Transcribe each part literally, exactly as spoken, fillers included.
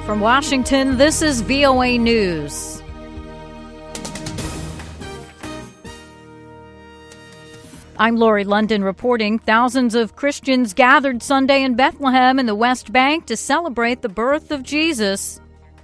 From Washington, this is V O A News. I'm Lori London reporting. Thousands of Christians gathered Sunday in Bethlehem in the West Bank to celebrate the birth of Jesus.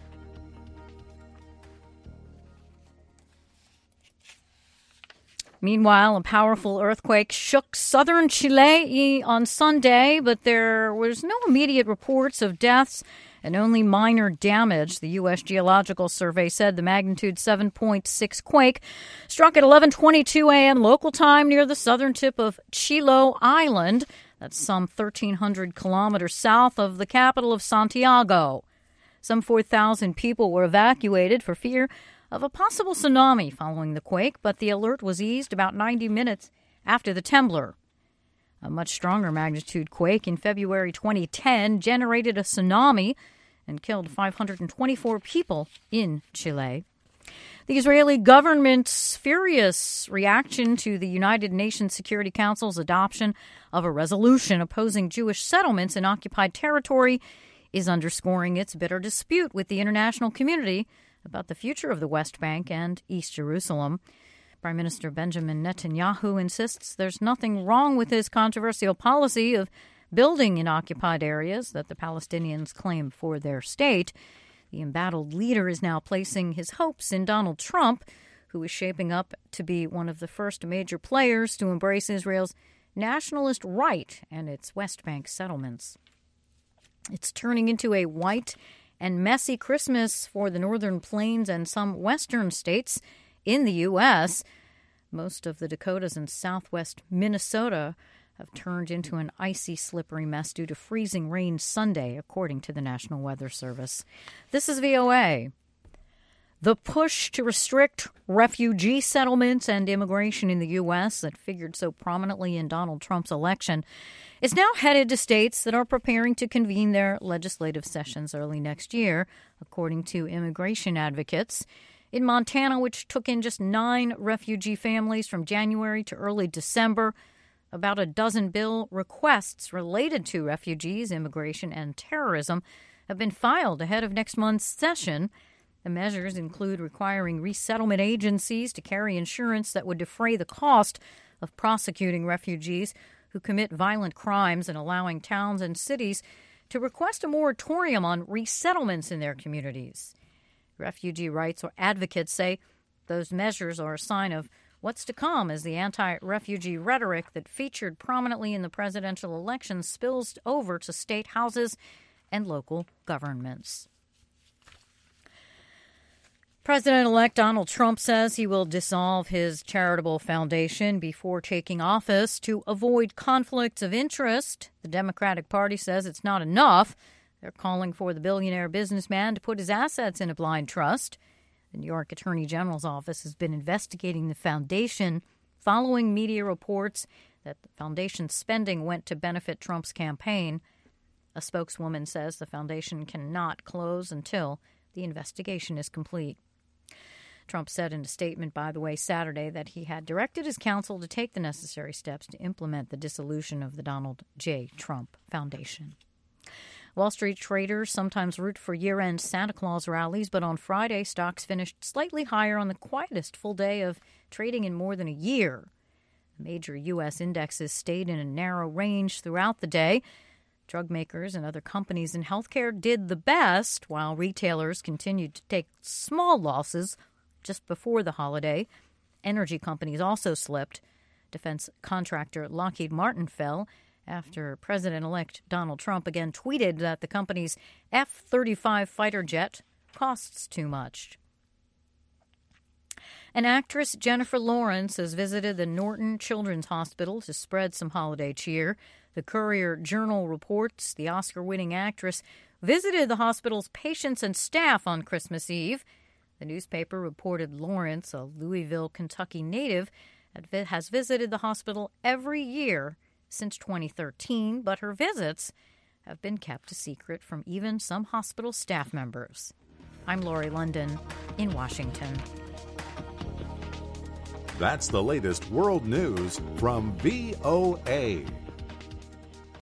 Meanwhile, a powerful earthquake shook southern Chile on Sunday, but there was no immediate reports of deaths and only minor damage. The U S Geological Survey said the magnitude seven point six quake struck at eleven twenty-two a.m. local time near the southern tip of Chiloé Island. That's some thirteen hundred kilometers south of the capital of Santiago. Some four thousand people were evacuated for fear of a possible tsunami following the quake, but the alert was eased about ninety minutes after the trembler. A much stronger magnitude quake in February twenty ten generated a tsunami and killed five hundred twenty-four people in Chile. The Israeli government's furious reaction to the United Nations Security Council's adoption of a resolution opposing Jewish settlements in occupied territory is underscoring its bitter dispute with the international community about the future of the West Bank and East Jerusalem. Prime Minister Benjamin Netanyahu insists there's nothing wrong with his controversial policy of building in occupied areas that the Palestinians claim for their state. The embattled leader is now placing his hopes in Donald Trump, who is shaping up to be one of the first major players to embrace Israel's nationalist right and its West Bank settlements. It's turning into a white and messy Christmas for the northern plains and some western states in the U S. Most of the Dakotas and southwest Minnesota have turned into an icy, slippery mess due to freezing rain Sunday, according to the National Weather Service. This is V O A. The push to restrict refugee settlements and immigration in the U S that figured so prominently in Donald Trump's election is now headed to states that are preparing to convene their legislative sessions early next year, according to immigration advocates. In Montana, which took in just nine refugee families from January to early December, about a dozen bill requests related to refugees, immigration, and terrorism have been filed ahead of next month's session. The measures include requiring resettlement agencies to carry insurance that would defray the cost of prosecuting refugees who commit violent crimes and allowing towns and cities to request a moratorium on resettlements in their communities. Refugee rights or advocates say those measures are a sign of what's to come as the anti-refugee rhetoric that featured prominently in the presidential election spills over to state houses and local governments. President-elect Donald Trump says he will dissolve his charitable foundation before taking office to avoid conflicts of interest. The Democratic Party says it's not enough. They're calling for the billionaire businessman to put his assets in a blind trust. The New York Attorney General's office has been investigating the foundation following media reports that the foundation's spending went to benefit Trump's campaign. A spokeswoman says the foundation cannot close until the investigation is complete. Trump said in a statement, by the way, Saturday that he had directed his counsel to take the necessary steps to implement the dissolution of the Donald J. Trump Foundation. Wall Street traders sometimes root for year-end Santa Claus rallies, but on Friday, stocks finished slightly higher on the quietest full day of trading in more than a year. The major U S indexes stayed in a narrow range throughout the day. Drug makers and other companies in healthcare did the best, while retailers continued to take small losses just before the holiday. Energy companies also slipped. Defense contractor Lockheed Martin fell after President-elect Donald Trump again tweeted that the company's F thirty-five fighter jet costs too much. And actress Jennifer Lawrence has visited the Norton Children's Hospital to spread some holiday cheer. The Courier-Journal reports the Oscar-winning actress visited the hospital's patients and staff on Christmas Eve. The newspaper reported Lawrence, a Louisville, Kentucky native, has visited the hospital every year since twenty thirteen, but her visits have been kept a secret from even some hospital staff members. I'm Lori London in Washington. That's the latest world news from V O A.